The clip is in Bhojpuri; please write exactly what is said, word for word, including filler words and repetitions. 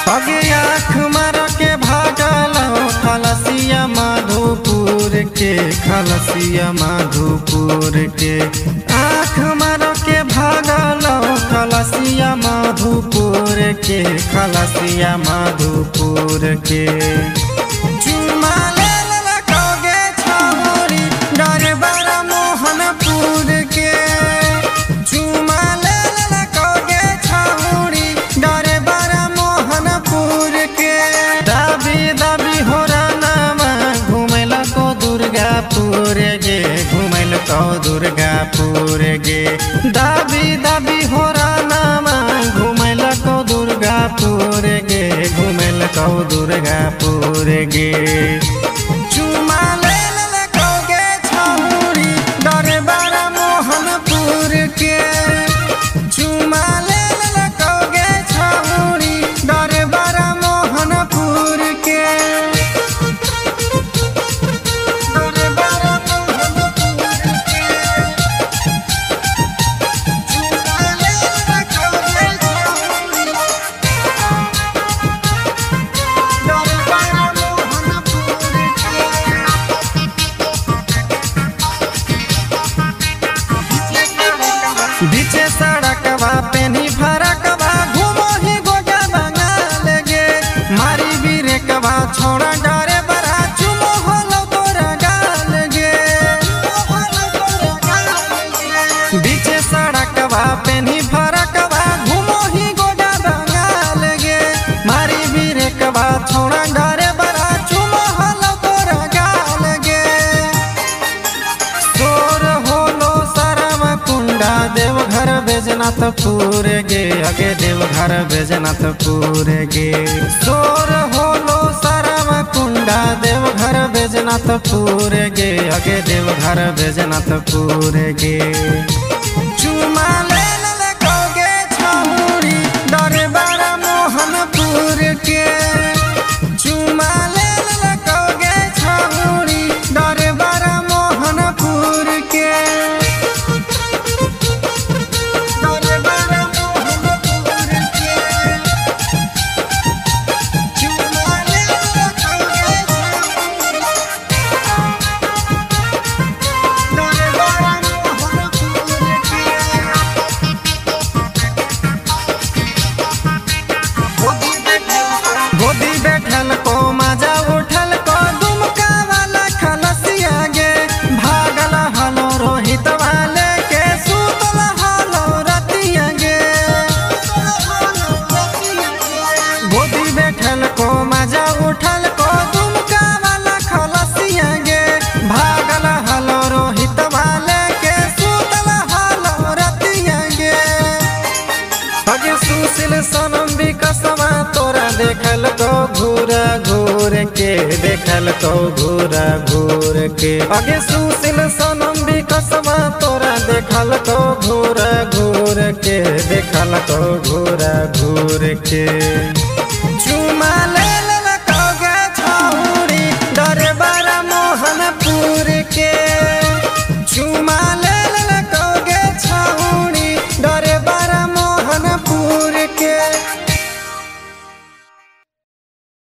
अगे आँख मार के भागल खलसिया माधोपुर के खलसिया माधोपुर के आँख मार के भागल खलसिया माधोपुर के खलसिया माधोपुर के चुमा ले ललकोगे छौरी डरबर मोहनपुर के चुमा ले ललकोगे छौरी डरबर मोहनपुर के दाबी दाबी हो रानामा घुमैल को दुर्गापुर गे घुमैल को दुर्गापुर गे दाबी दाबी हो रानामा घुमैल को दुर्गापुर गे घुमैल को दुर्गापुर गे चुमा ले ललकोगे छौरी डरबर मोहनपुर के चुमा ले ललकोगे छौरी डरबर मोहनपुर के डरबर मोहनपुर के चुमा ले ललकोगे छौरी डरबर मोहनपुर के बीचे सड़कवा पेनी फरकवा घूमो ही गोगा बंगाल गे मारी बीरेकवा छोड़ा डरे बरा चुमो होलो तोरा गाल गे बीचे सड़कवा पेनी फरकवा घूमो ही गोगा बंगाल गे मारी बीरेकवा छोड़ा डरे बरा चुमो होलो तोरा गाल गे सोर होलो सरम कुंडा देवघर बैजनाथपुर गे अगे देवघर बैजनाथपुर गे सोर होलो सरम कुंडा देवघर बैजनाथपुर गे अगे देवघर बैजनाथपुर गे चुमा ले ललकोगे छौरी डरबर मोहनपुर के चुमा ले ललकोगे छौरी डरबर मोहनपुर के डरबर मोहनपुर के चुमा ले ललकोगे छौरी डरबर मोहनपुर के गोदी बैठल को मजा उठल को दुमका वाला खलसिया गे भागल हलो रोहित वाले के सुतल हलो रतिया गे गोदी बैठल को मजा उठल को दुमका वाला खलसिया गे भागल हलो रोहित वाले के सुतल हलो रतिया गे अगे सुशील सनम विकसवा तोरा देखल को घूरा घूर के देखल को घूरा घूर के अगे सुशील सनम विकसवा तोरा देखल को घूरा घूर के देखल को घूरा घूर के